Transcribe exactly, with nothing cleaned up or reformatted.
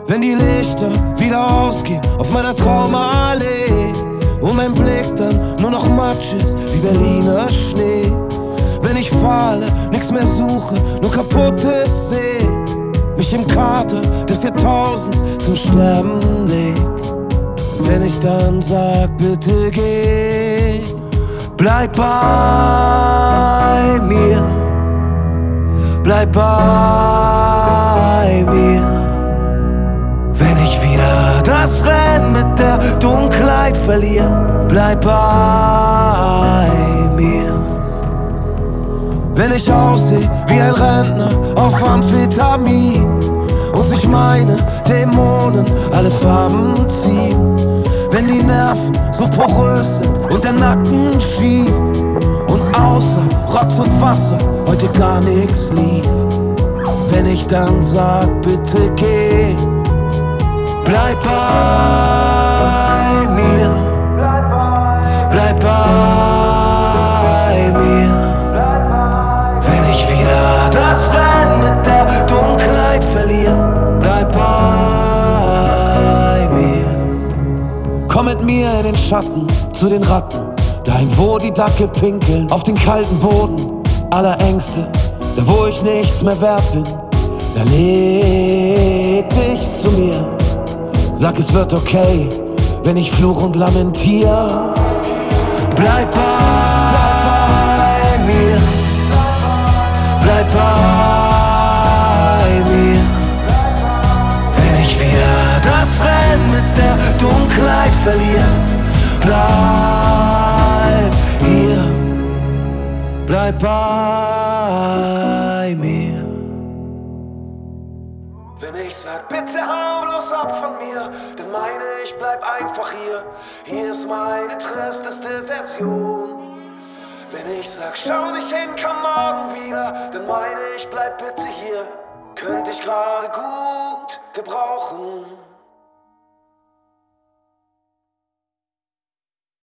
Wenn die Lichter wieder ausgehen auf meiner Traumallee und mein Blick dann nur noch Matsch ist wie Berliner Schnee. Wenn ich fahle, nix mehr suche, nur Kaputtes seh, mich im Kater des Jahrtausends zum Sterben leg. Wenn ich dann sag, bitte geh, bleib bei mir, bleib bei mir. Wenn ich wieder das Rennen mit der Dunkelheit verliere, bleib bei mir. Wenn ich aussehe wie ein Rentner auf Amphetamin und sich meine Dämonen alle Farben ziehen. Wenn die Nerven so porös sind und der Nacken schief und außer Rotz und Wasser heute gar nichts lief. Wenn ich dann sag, bitte geh, bleib bei mir, bleib bei mir. Wenn ich wieder das Rennen mit der Dunkelheit verliere, bleib bei mir. Komm mit mir in den Schatten zu den Ratten, dahin wo die Dackel pinkeln, auf den kalten Boden aller Ängste, da wo ich nichts mehr wert bin. Da leg dich zu mir, sag es wird okay, wenn ich fluch und lamentier. Bleib bei mir, bleib bei mir. Wenn ich wieder das Rennen mit der Dunkelheit verliere, bleib hier, bleib bei mir. Wenn ich sag, bitte hau bloß ab von mir, dann meine ich, bleib einfach hier. Hier ist meine tristeste Version. Wenn ich sag, schau nicht hin, komm morgen wieder, dann meine ich, bleib bitte hier. Könnte ich gerade gut gebrauchen.